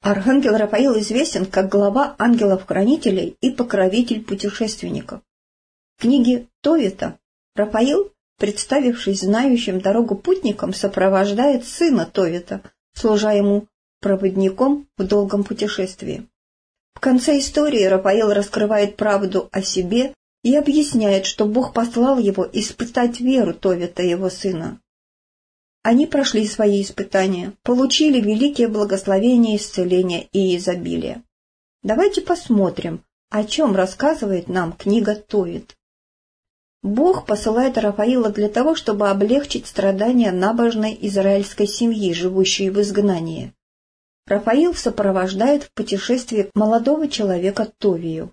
Архангел Рафаил известен как глава ангелов-хранителей и покровитель путешественников. В книге Товита Рафаил, представившись знающим дорогу путникам, сопровождает сына Товита, служа ему проводником в долгом путешествии. В конце истории Рафаил раскрывает правду о себе и объясняет, что Бог послал его испытать веру Товита, его сына. Они прошли свои испытания, получили великие благословения, исцеления и изобилие. Давайте посмотрим, о чем рассказывает нам книга Товит. Бог посылает Рафаила для того, чтобы облегчить страдания набожной израильской семьи, живущей в изгнании. Рафаил сопровождает в путешествии молодого человека Товию.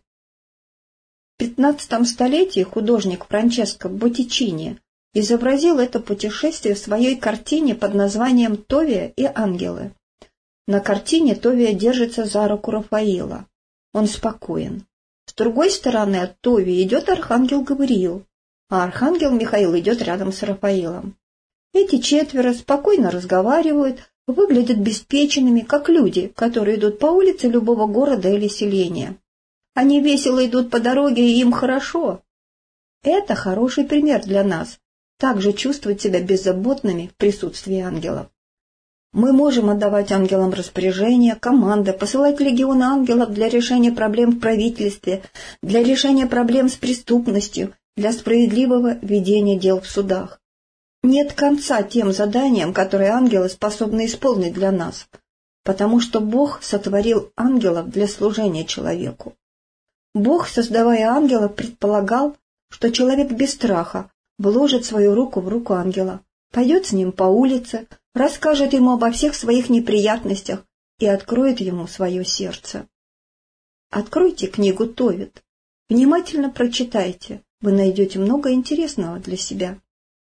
В XV столетии художник Франческо Боттичини изобразил это путешествие в своей картине под названием «Товия и ангелы». На картине Товия держится за руку Рафаила. Он спокоен. С другой стороны от Товии идет архангел Гавриил, а архангел Михаил идет рядом с Рафаилом. Эти четверо спокойно разговаривают, выглядят беспеченными, как люди, которые идут по улице любого города или селения. Они весело идут по дороге, и им хорошо. Это хороший пример для нас. Также чувствовать себя беззаботными в присутствии ангелов. Мы можем отдавать ангелам распоряжения, команды, посылать легионы ангелов для решения проблем в правительстве, для решения проблем с преступностью, для справедливого ведения дел в судах. Нет конца тем заданиям, которые ангелы способны исполнить для нас, потому что Бог сотворил ангелов для служения человеку. Бог, создавая ангелов, предполагал, что человек без страха вложит свою руку в руку ангела, пойдет с ним по улице, расскажет ему обо всех своих неприятностях и откроет ему свое сердце. Откройте книгу Товит, внимательно прочитайте, вы найдете много интересного для себя.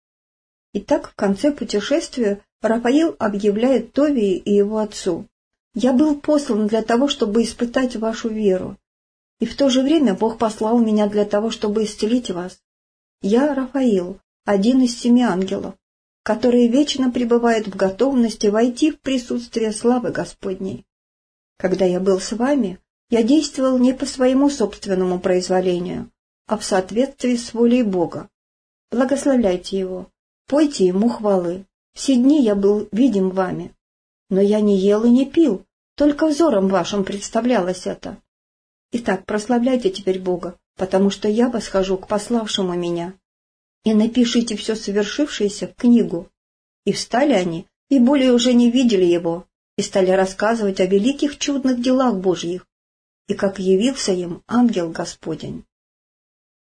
Итак, в конце путешествия Рафаил объявляет Товии и его отцу: «Я был послан для того, чтобы испытать вашу веру, и в то же время Бог послал меня для того, чтобы исцелить вас. Я Рафаил, один из 7 ангелов, которые вечно пребывают в готовности войти в присутствие славы Господней. Когда я был с вами, я действовал не по своему собственному произволению, а в соответствии с волей Бога. Благословляйте Его, пойте Ему хвалы. Все дни я был видим вами, но я не ел и не пил, только взором вашим представлялось это. Итак, прославляйте теперь Бога, потому что я восхожу к пославшему меня. И напишите все совершившееся в книгу». И встали они, и более уже не видели его, и стали рассказывать о великих чудных делах Божьих, и как явился им ангел Господень.